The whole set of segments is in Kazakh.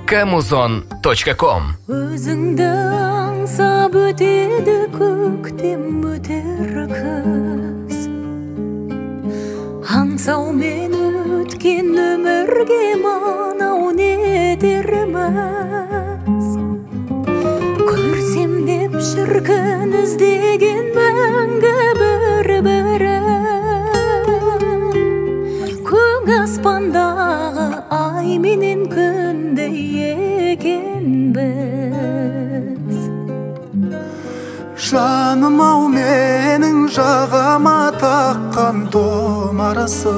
kmuzon.com. Өзіңді аңсап өтеді көктем өтер күз, аңсаумен өткен өмірге мынау не дерміз. Көрсем деп шіркін іздеген мәңгі бір-бірін, көк аспандағы ай менен күндей екенбіз. Жаным ау менің жағама таққан томарысы,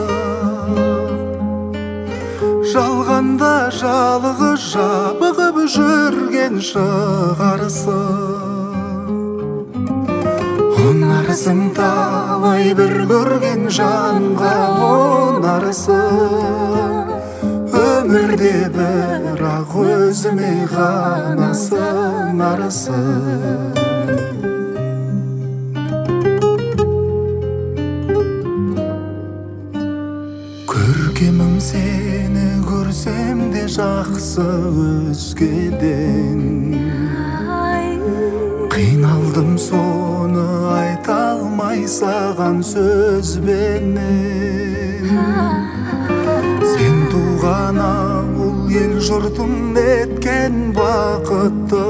жалғанда жалығы жабығып жүрген шығарысы. Онарысың талай бір көрген жанға онарысы, өмірде бірақ өзіме ғана сыңарысы. Көркемім сені көрсем де жақсы өзгеден, қиналдым соны айта алмай саған сөзбенен. Сен туған ауыл ел жұртым неткен бақытты,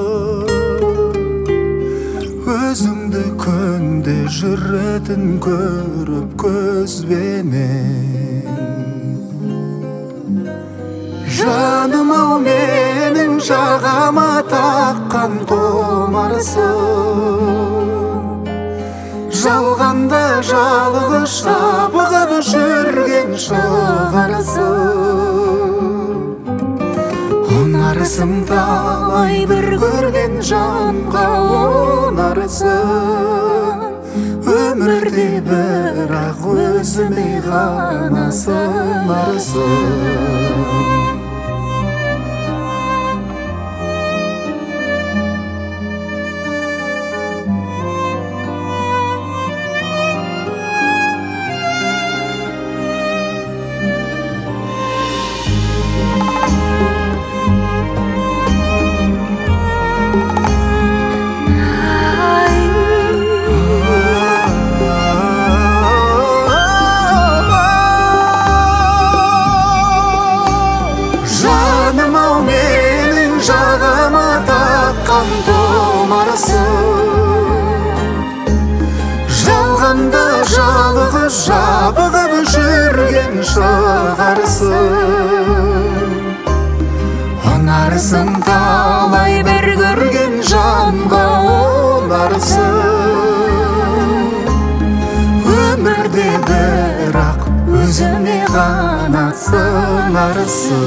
өзіңді күнде жүретін көріп көзбенен. Жаным ау менің жағама таққан томарысы, жалғанда жалығы жабығып жүрген шығарысы. Онарысың талай бір көрген жанға онарысы, өмірде бірақ өзіме ғана сыңарысы. Жағама таққан томарысы, жалғанда жалығы жабығып жүрген шығарысы. Онарысың талай бір көрген жанға онарысы, өмірде бірақ өзіме ғана сыңарысы.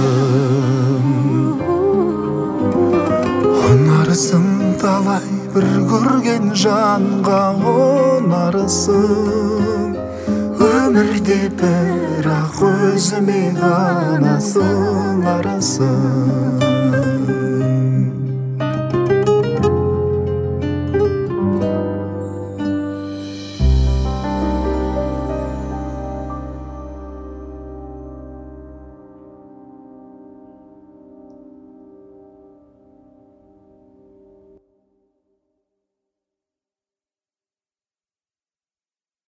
Онарысың талай бір көрген жанға онарысың, өмірде бірақ өзіме ғана сыңарысың.